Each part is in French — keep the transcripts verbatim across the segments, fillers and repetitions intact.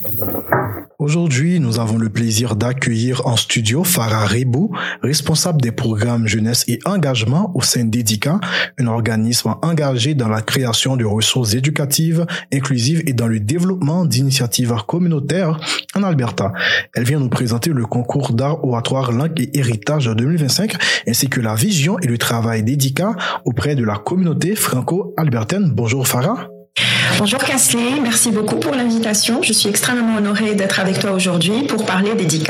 Aujourd'hui, nous avons le plaisir d'accueillir en studio Farah Ribou, responsable des programmes jeunesse et engagement au sein d'Édica, un organisme engagé dans la création de ressources éducatives, inclusives et dans le développement d'initiatives communautaires en Alberta. Elle vient nous présenter le concours d'art oratoire, langue et héritage deux mille vingt-cinq, ainsi que la vision et le travail d'Édica auprès de la communauté franco-albertaine. Bonjour Farah. Bonjour Kasley, merci beaucoup pour l'invitation. Je suis extrêmement honorée d'être avec toi aujourd'hui pour parler d'Édica.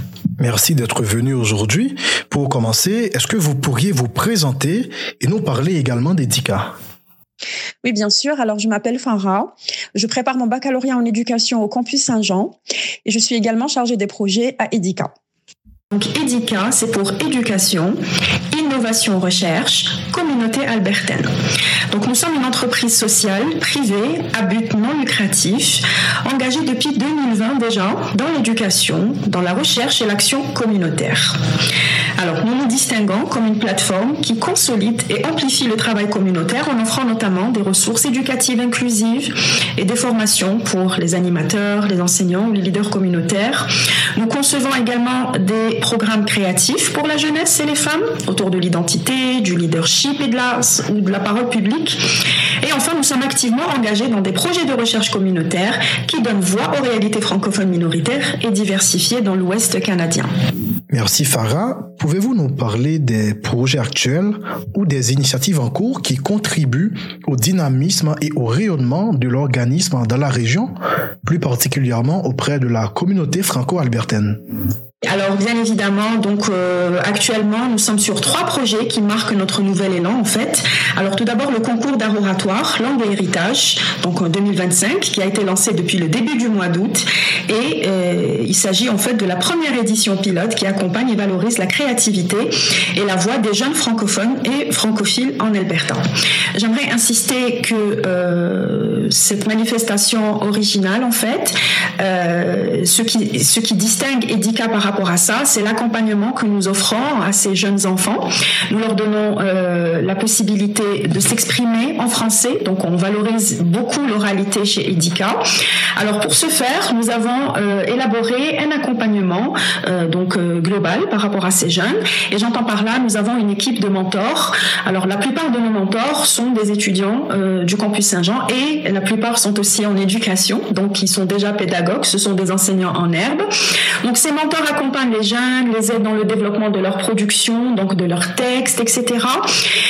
Merci d'être venu aujourd'hui. Pour commencer, est-ce que vous pourriez vous présenter et nous parler également d'Édica? Oui, bien sûr. Alors, je m'appelle Farah. Je prépare mon baccalauréat en éducation au campus Saint-Jean et je suis également chargée des projets à Édica. Donc, Édica, c'est pour éducation, innovation, recherche, communauté albertaine. Donc, nous sommes une entreprise sociale, privée, à but non lucratif, engagée depuis deux mille vingt déjà dans l'éducation, dans la recherche et l'action communautaire. Alors, nous nous distinguons comme une plateforme qui consolide et amplifie le travail communautaire en offrant notamment des ressources éducatives inclusives et des formations pour les animateurs, les enseignants ou les leaders communautaires. Nous concevons également des programmes créatifs pour la jeunesse et les femmes autour de l'identité, du leadership et de la, ou de la parole publique. Et enfin, nous sommes activement engagés dans des projets de recherche communautaire qui donnent voix aux réalités francophones minoritaires et diversifiées dans l'Ouest canadien. Merci Farah. Pouvez-vous nous parler des projets actuels ou des initiatives en cours qui contribuent au dynamisme et au rayonnement de l'organisme dans la région, plus particulièrement auprès de la communauté franco-albertaine? Alors bien évidemment, donc euh, actuellement nous sommes sur trois projets qui marquent notre nouvel élan en fait. Alors tout d'abord le concours d'art oratoire, langue et héritage, donc en deux mille vingt-cinq, qui a été lancé depuis le début du mois d'août et euh, il s'agit en fait de la première édition pilote qui accompagne et valorise la créativité et la voix des jeunes francophones et francophiles en Alberta. J'aimerais insister que euh, cette manifestation originale en fait, euh, ce qui ce qui distingue Édica par rapport à ça, c'est l'accompagnement que nous offrons à ces jeunes enfants. Nous leur donnons euh, la possibilité de s'exprimer en français, donc on valorise beaucoup l'oralité chez Édica. Alors pour ce faire, nous avons euh, élaboré un accompagnement euh, donc euh, global par rapport à ces jeunes, et j'entends par là, nous avons une équipe de mentors. Alors la plupart de nos mentors sont des étudiants euh, du campus Saint-Jean et la plupart sont aussi en éducation, donc ils sont déjà pédagogues, ce sont des enseignants en herbe. Donc ces mentors accompagnent les jeunes, les aident dans le développement de leur production, donc de leurs textes, et cetera.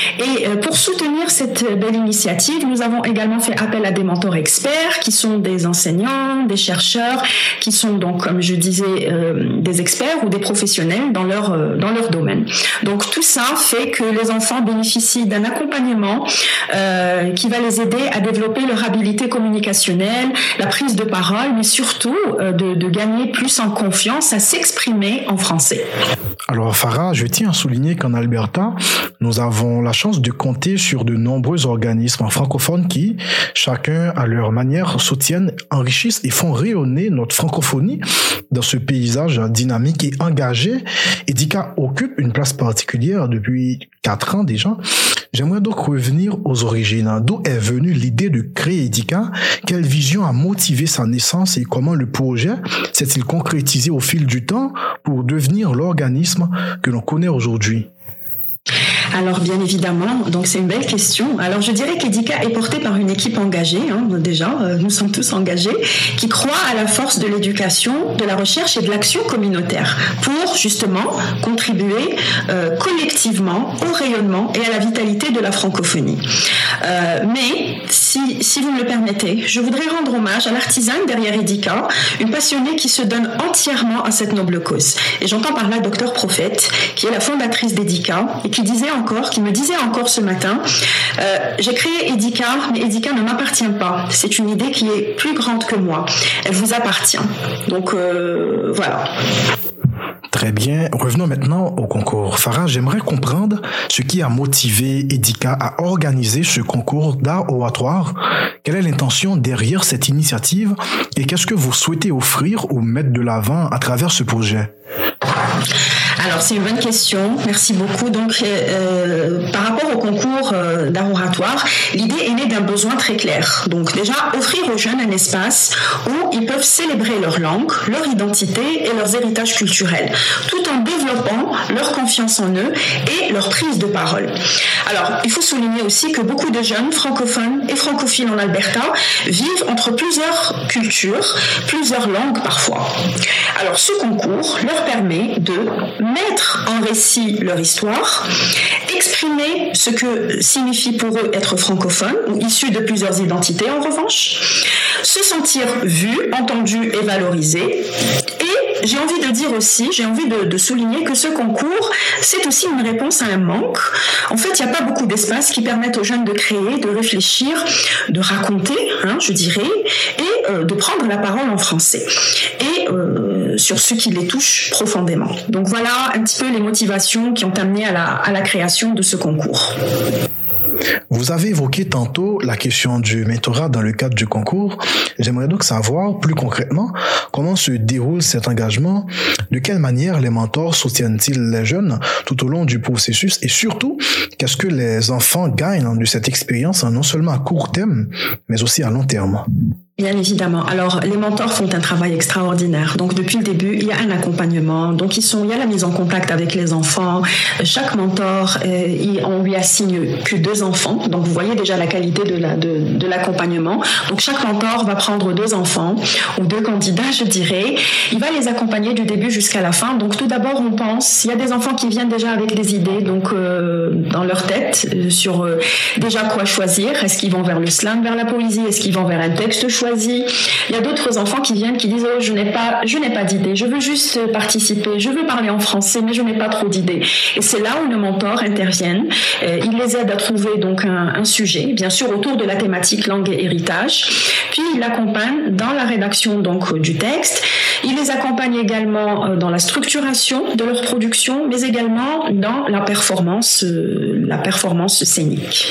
Et pour soutenir cette belle initiative, nous avons également fait appel à des mentors experts qui sont des enseignants, des chercheurs, qui sont donc, comme je disais, euh, des experts ou des professionnels dans leur euh, dans leur domaine. Donc tout ça fait que les enfants bénéficient d'un accompagnement euh, qui va les aider à développer leur habilité communicationnelle, la prise de parole, mais surtout euh, de, de gagner plus en confiance, à s'exprimer en français. Alors Farah, je tiens à souligner qu'en Alberta, nous avons la chance de compter sur de nombreux organismes francophones qui, chacun à leur manière, soutiennent, enrichissent et font rayonner notre francophonie dans ce paysage dynamique et engagé. Édica occupe une place particulière depuis quatre ans déjà. J'aimerais donc revenir aux origines. D'où est venue l'idée de créer Édica? Quelle vision a motivé sa naissance et comment le projet s'est-il concrétisé au fil du temps pour devenir l'organisme que l'on connaît aujourd'hui? Alors bien évidemment, donc c'est une belle question. Alors je dirais qu'Édica est porté par une équipe engagée, hein, déjà, euh, nous sommes tous engagés, qui croit à la force de l'éducation, de la recherche et de l'action communautaire pour justement contribuer euh, collectivement au rayonnement et à la vitalité de la francophonie. Euh, mais si, si vous me le permettez, je voudrais rendre hommage à l'artisane derrière Édica, une passionnée qui se donne entièrement à cette noble cause. Et j'entends par là Docteur Prophète, qui est la fondatrice d'Édica et qui disait encore, qui me disait encore ce matin, euh, j'ai créé Édica, mais Édica ne m'appartient pas. C'est une idée qui est plus grande que moi. Elle vous appartient. Donc euh, voilà. Très bien. Revenons maintenant au concours. Farah, j'aimerais comprendre ce qui a motivé Édica à organiser ce concours d'art oratoire. Quelle est l'intention derrière cette initiative et qu'est-ce que vous souhaitez offrir ou mettre de l'avant à travers ce projet? Alors, c'est une bonne question. Merci beaucoup. Donc, euh, par rapport au concours euh, d'art oratoire, l'idée est née d'un besoin très clair. Donc, déjà, offrir aux jeunes un espace où ils peuvent célébrer leur langue, leur identité et leurs héritages culturels, tout en développant leur confiance en eux et leur prise de parole. Alors, il faut souligner aussi que beaucoup de jeunes francophones et francophiles en Alberta vivent entre plusieurs cultures, plusieurs langues parfois. Alors, ce concours leur permet de mettre en récit leur histoire, exprimer ce que signifie pour eux être francophone ou issu de plusieurs identités en revanche, se sentir vu, entendu et valorisé. Et j'ai envie de dire aussi, j'ai envie de, de souligner que ce concours, c'est aussi une réponse à un manque. En fait, il n'y a pas beaucoup d'espaces qui permettent aux jeunes de créer, de réfléchir, de raconter, hein, je dirais, et euh, de prendre la parole en français. Et euh, sur ce qui les touche profondément. Donc voilà un petit peu les motivations qui ont amené à la, à la création de ce concours. Vous avez évoqué tantôt la question du mentorat dans le cadre du concours. J'aimerais donc savoir plus concrètement comment se déroule cet engagement, de quelle manière les mentors soutiennent-ils les jeunes tout au long du processus et surtout, qu'est-ce que les enfants gagnent de cette expérience non seulement à court terme, mais aussi à long terme? Bien évidemment. Alors, les mentors font un travail extraordinaire. Donc, depuis le début, il y a un accompagnement. Donc, ils sont, il y a la mise en contact avec les enfants. Chaque mentor, euh, il, on lui assigne que deux enfants. Donc, vous voyez déjà la qualité de, la, de, de l'accompagnement. Donc, chaque mentor va prendre deux enfants ou deux candidats, je dirais. Il va les accompagner du début jusqu'à la fin. Donc, tout d'abord, on pense, il y a des enfants qui viennent déjà avec des idées, donc euh, dans leur tête, euh, sur euh, déjà quoi choisir. Est-ce qu'ils vont vers le slam, vers la poésie? Est-ce qu'ils vont vers un texte choisi? Il y a d'autres enfants qui viennent qui disent oh, je n'ai pas je n'ai pas d'idée, je veux juste participer, je veux parler en français mais je n'ai pas trop d'idées. Et c'est là où le mentor intervient. Euh, il les aide à trouver donc un, un sujet, bien sûr autour de la thématique langue et héritage. Puis il l'accompagne dans la rédaction donc du texte. Il les accompagne également dans la structuration de leur production, mais également dans la performance euh, la performance scénique.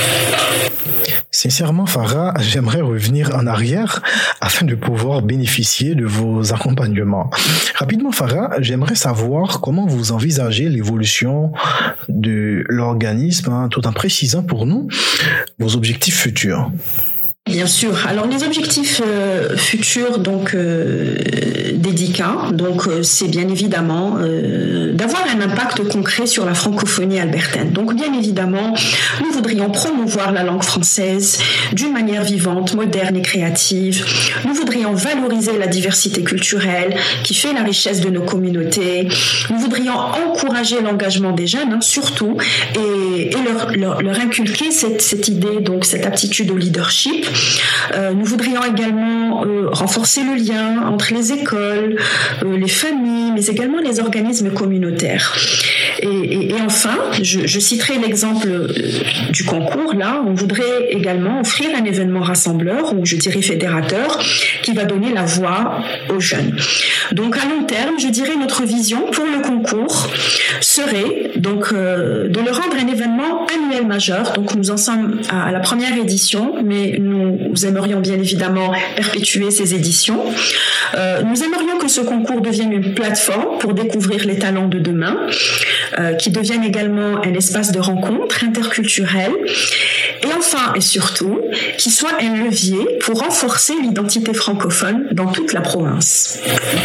Sincèrement, Farah, j'aimerais revenir en arrière afin de pouvoir bénéficier de vos accompagnements. Rapidement, Farah, j'aimerais savoir comment vous envisagez l'évolution de l'organisme, hein, tout en précisant pour nous vos objectifs futurs. Bien sûr. Alors les objectifs euh, futurs donc euh, d'Édica, donc euh, c'est bien évidemment euh, d'avoir un impact concret sur la francophonie albertaine. Donc bien évidemment, nous voudrions promouvoir la langue française d'une manière vivante, moderne et créative. Nous voudrions valoriser la diversité culturelle qui fait la richesse de nos communautés. Nous voudrions encourager l'engagement des jeunes, hein, surtout, et, et leur, leur, leur inculquer cette, cette idée, donc cette aptitude au leadership. Euh, nous voudrions également euh, renforcer le lien entre les écoles, euh, les familles, mais également les organismes communautaires. Et, et, et enfin, je, je citerai l'exemple du concours. Là, on voudrait également offrir un événement rassembleur, ou je dirais fédérateur, qui va donner la voix aux jeunes. Donc à long terme, je dirais notre vision pour le concours serait donc euh, de le rendre un événement annuel majeur. Donc nous en sommes à, à la première édition, mais nous Nous aimerions bien évidemment perpétuer ces éditions. Euh, nous aimerions que ce concours devienne une plateforme pour découvrir les talents de demain, euh, qui devienne également un espace de rencontre interculturelle, et enfin et surtout, qui soit un levier pour renforcer l'identité francophone dans toute la province.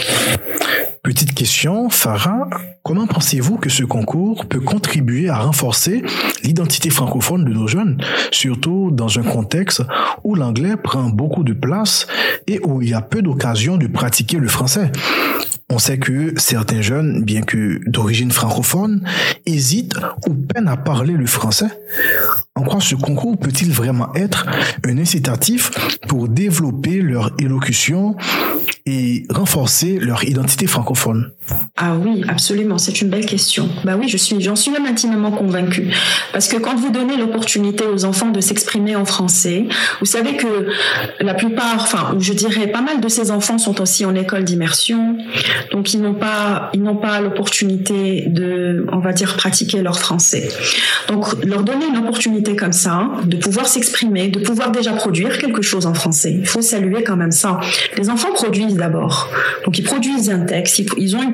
Petite question, Farah, comment pensez-vous que ce concours peut contribuer à renforcer l'identité francophone de nos jeunes, surtout dans un contexte où l'anglais prend beaucoup de place et où il y a peu d'occasions de pratiquer le français? On sait que certains jeunes, bien que d'origine francophone, hésitent ou peinent à parler le français. En quoi ce concours peut-il vraiment être un incitatif pour développer leur élocution et renforcer leur identité francophone? Ah oui, absolument, c'est une belle question. Bah oui, je suis, j'en suis même intimement convaincue. Parce que quand vous donnez l'opportunité aux enfants de s'exprimer en français, vous savez que la plupart, enfin, je dirais pas mal de ces enfants sont aussi en école d'immersion, donc ils n'ont pas, ils n'ont pas l'opportunité de, on va dire, pratiquer leur français. Donc leur donner une opportunité comme ça, de pouvoir s'exprimer, de pouvoir déjà produire quelque chose en français. Il faut saluer quand même ça. Les enfants produisent d'abord. Donc ils produisent un texte, ils ont une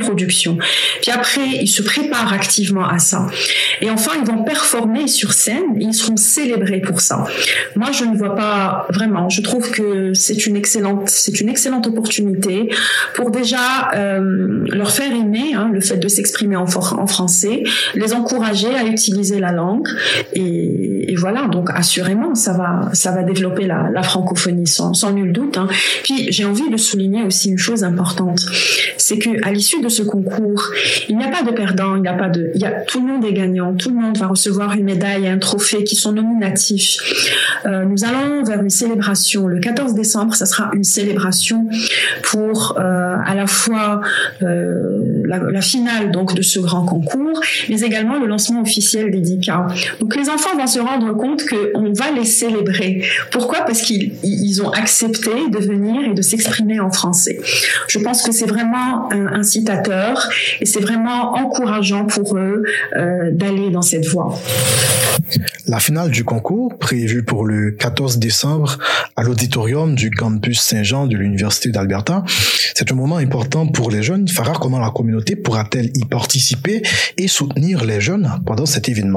production. Puis après, ils se préparent activement à ça. Et enfin, ils vont performer sur scène et ils seront célébrés pour ça. Moi, je ne vois pas vraiment. Je trouve que c'est une excellente, c'est une excellente opportunité pour déjà euh, leur faire aimer hein, le fait de s'exprimer en, for- en français, les encourager à utiliser la langue et, et voilà. Donc, assurément, ça va, ça va développer la, la francophonie sans, sans nul doute. Hein. Puis, j'ai envie de souligner aussi une chose importante, c'est que à l'issue de ce concours, il n'y a pas de perdant, il n'y a pas de, il y a tout le monde est gagnant, tout le monde va recevoir une médaille et un trophée qui sont nominatifs. Euh, nous allons vers une célébration le quatorze décembre. Ça sera une célébration pour euh, à la fois euh, la, la finale donc de ce grand concours, mais également le lancement officiel d'Edica. Donc les enfants vont se rendre compte que on va les célébrer. Pourquoi ? Parce qu'ils ils ont accepté de venir et de s'exprimer en français. Je pense que c'est vraiment un incitateur et c'est vraiment encourageant pour eux euh, d'aller dans cette voie. La finale du concours, prévue pour le quatorze décembre à l'auditorium du campus Saint-Jean de l'Université d'Alberta, c'est un moment important pour les jeunes. Farah, comment la communauté pourra-t-elle y participer et soutenir les jeunes pendant cet événement ?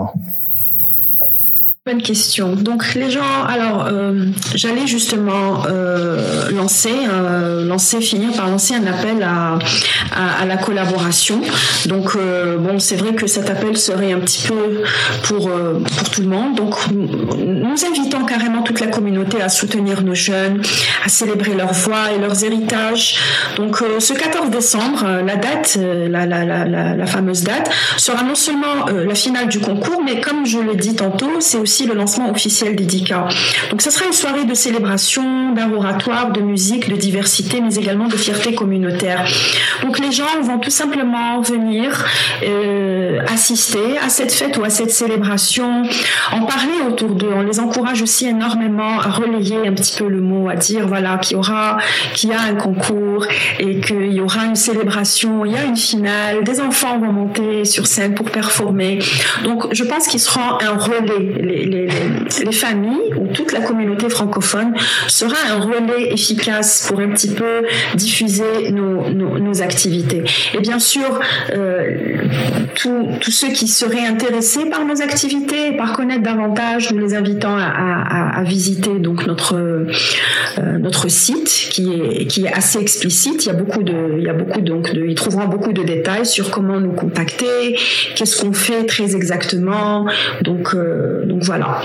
Bonne question. Donc les gens, alors euh, j'allais justement euh, lancer, euh, lancer, finir par lancer un appel à, à, à la collaboration. Donc euh, bon, c'est vrai que cet appel serait un petit peu pour euh, pour tout le monde. Donc nous invitons carrément toute la communauté à soutenir nos jeunes, à célébrer leur voix et leurs héritages. Donc euh, ce quatorze décembre, la date, la la la la, la fameuse date, sera non seulement euh, la finale du concours, mais comme je l'ai dit tantôt, c'est aussi le lancement officiel d'Edica. Donc ce sera une soirée de célébration, d'un oratoire, de musique, de diversité, mais également de fierté communautaire. Donc les gens vont tout simplement venir euh, assister à cette fête ou à cette célébration, en parler autour d'eux. On les encourage aussi énormément à relayer un petit peu le mot, à dire voilà qu'il y aura, qu'il y a un concours et qu'il y aura une célébration, il y a une finale, des enfants vont monter sur scène pour performer. Donc je pense qu'ils seront un relais. Les, les, les, les familles ou toute la communauté francophone sera un relais efficace pour un petit peu diffuser nos, nos, nos activités. Et bien sûr, euh, tous ceux qui seraient intéressés par nos activités, par connaître davantage, nous les invitons à, à, à visiter donc notre euh, notre site qui est qui est assez explicite. Il y a beaucoup de il y a beaucoup donc de ils trouveront beaucoup de détails sur comment nous contacter, qu'est-ce qu'on fait très exactement. Donc euh, donc voilà.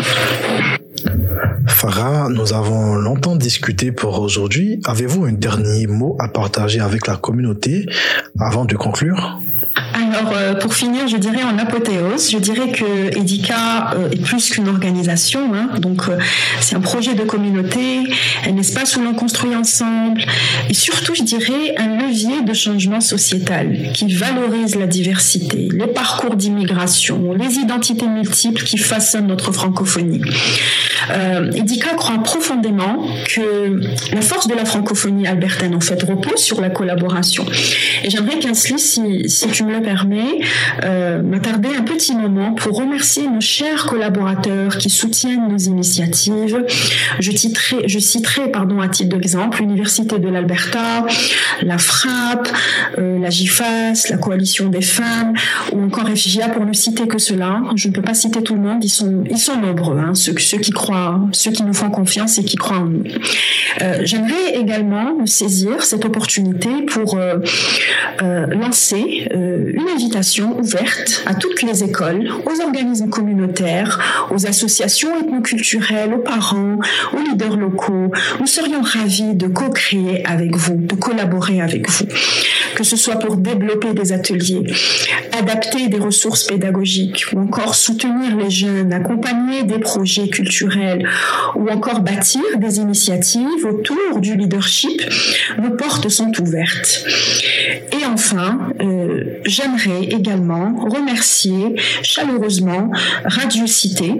Farah, nous avons longtemps discuté pour aujourd'hui. Avez-vous un dernier mot à partager avec la communauté avant de conclure ? Alors, euh, pour finir, je dirais en apothéose, je dirais que Edica euh, est plus qu'une organisation. Hein, donc, euh, c'est un projet de communauté, un espace où l'on construit ensemble, et surtout, je dirais, un levier de changement sociétal qui valorise la diversité, les parcours d'immigration, les identités multiples qui façonnent notre francophonie. Euh, Edica croit profondément que la force de la francophonie albertaine, en fait, repose sur la collaboration. Et j'aimerais qu'Ansli, si, si tu me le permets, euh, m'attarder un petit moment pour remercier nos chers collaborateurs qui soutiennent nos initiatives. Je citerai, je citerai pardon, à titre d'exemple, l'Université de l'Alberta, la FRAP, euh, la G I F A S, la Coalition des femmes, ou encore F J A, pour ne citer que cela. Je ne peux pas citer tout le monde, ils sont, ils sont nombreux, hein, ceux, ceux qui croient, ceux qui nous font confiance et qui croient en nous. Euh, j'aimerais également saisir cette opportunité pour euh, euh, lancer euh, une invitation ouverte à toutes les écoles, aux organismes communautaires, aux associations ethnoculturelles, aux parents, aux leaders locaux. Nous serions ravis de co-créer avec vous, de collaborer avec vous, que ce soit pour développer des ateliers, adapter des ressources pédagogiques ou encore soutenir les jeunes, accompagner des projets culturels ou encore bâtir des initiatives autour du leadership. Nos portes sont ouvertes. Et enfin, euh, j'aimerais également remercier chaleureusement Radio Cité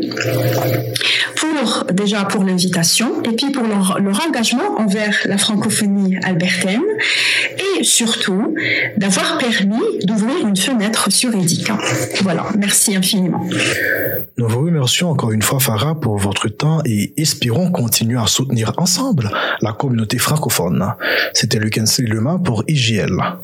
pour, déjà pour l'invitation et puis pour leur, leur engagement envers la francophonie albertaine et surtout d'avoir permis d'ouvrir une fenêtre sur Edica. Voilà, merci infiniment. Nous vous remercions encore une fois, Farah, pour votre temps et espérons continuer à soutenir ensemble la communauté francophone. C'était Luc Hensley Lema pour I J L.